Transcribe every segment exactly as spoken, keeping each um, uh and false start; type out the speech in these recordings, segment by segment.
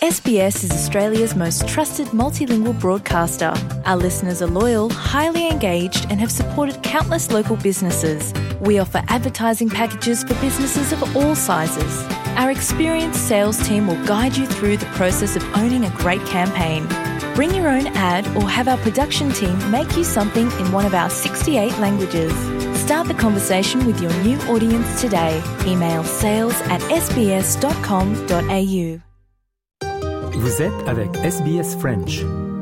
S B S is Australia's most trusted multilingual broadcaster. Our listeners are loyal, highly engaged, and have supported countless local businesses. We offer advertising packages for businesses of all sizes. Our experienced sales team will guide you through the process of owning a great campaign. Bring your own ad or have our production team make you something in one of our sixty-eight languages. Start the conversation with your new audience today. Email sales at s b s dot com dot a u. Vous êtes avec S B S French.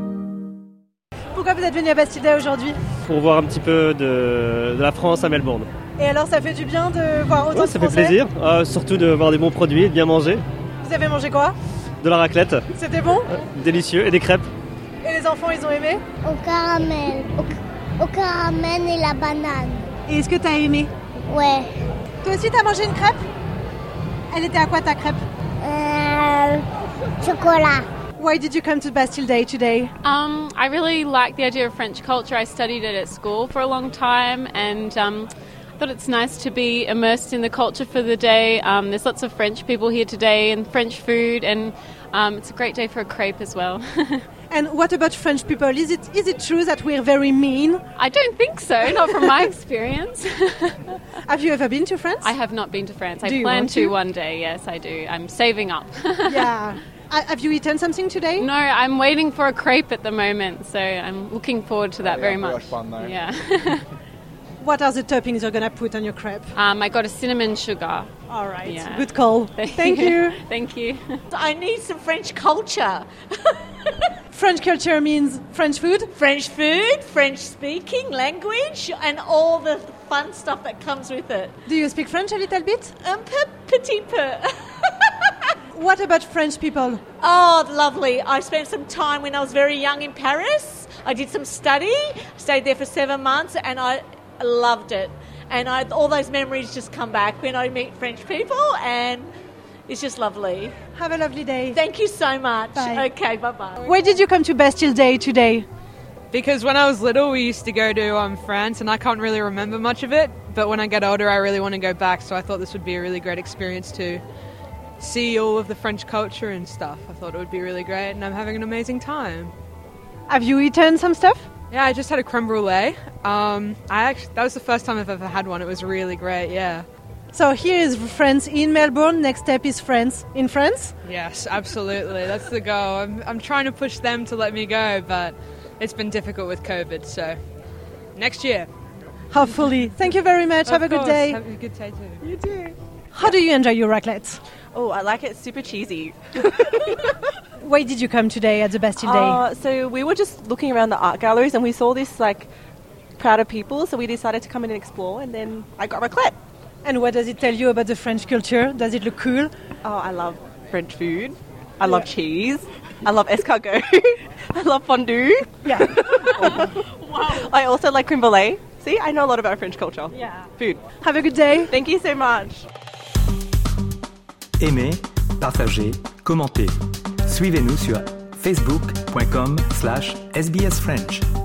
Pourquoi vous êtes venu à Bastille Day aujourd'hui ? Pour voir un petit peu de, de la France à Melbourne. Et alors ça fait du bien de voir autant ouais, de ça Français ? fait plaisir, euh, surtout de voir des bons produits et de bien manger. Vous avez mangé quoi ? De la raclette. C'était bon ? euh, Délicieux, et des crêpes. Et les enfants, ils ont aimé ? Au caramel, au, au caramel et la banane. Et est-ce que t'as aimé ? Ouais. Toi aussi t'as mangé une crêpe ? Elle était à quoi ta crêpe ? Euh, chocolat. Why did you come to Bastille Day today? Um, I really like the idea of French culture. I studied it at school for a long time, and um, I thought it's nice to be immersed in the culture for the day. Um, there's lots of French people here today and French food, and um, it's a great day for a crepe as well. And what about French people? Is it is it true that we're very mean? I don't think so, not from my experience. Have you ever been to France? I have not been to France. I Do you plan want to to? one day, yes, I do. I'm saving up. Yeah. Uh, have you eaten something today? No, I'm waiting for a crepe at the moment, so I'm looking forward to that Oh, yeah, very very much. fun though. Yeah. What are the toppings you're going to put on your crepe? um, I got a cinnamon sugar. All right. Yeah. Good call. Thank you. Thank you. I need some French culture. French culture means French food? French food, French speaking, language, and all the fun stuff that comes with it. Do you speak French a little bit? Un peu, petit peu. What about French people? Oh, lovely. I spent some time when I was very young in Paris. I did some study, stayed there for seven months, and I loved it. And I, all those memories just come back when I meet French people, and it's just lovely. Have a lovely day. Thank you so much. Bye. Okay, bye-bye. Why did you come to Bastille Day today? Because when I was little, we used to go to um, France, and I can't really remember much of it. But when I get older, I really want to go back. So I thought this would be a really great experience to see all of the French culture and stuff. I thought it would be really great, and I'm having an amazing time. Have you eaten some stuff? Yeah, I just had a creme brulee. Um, I actually that was the first time I've ever had one. It was really great. Yeah. So here is France in Melbourne. Next step is France in France. Yes, absolutely. That's the goal. I'm I'm trying to push them to let me go, but it's been difficult with COVID. So next year. Hopefully. Thank you very much. Have Of a good course. day. Have a good day too. You too. How do you enjoy your raclette? Oh, I like it super cheesy. Why did you come today at the Bastille Day? Uh, so we were just looking around the art galleries and we saw this like crowd of people, so we decided to come in and explore, and then I got raclette. And what does it tell you about the French culture? Does it look cool? Oh, I love French food. I love cheese. I love escargot. I love fondue. Yeah. Wow. I also like creme brulee. See, I know a lot about French culture. Yeah. Food. Have a good day. Thank you so much. Aimez, partagez, commentez. Suivez-nous sur facebook point com slash S B S French.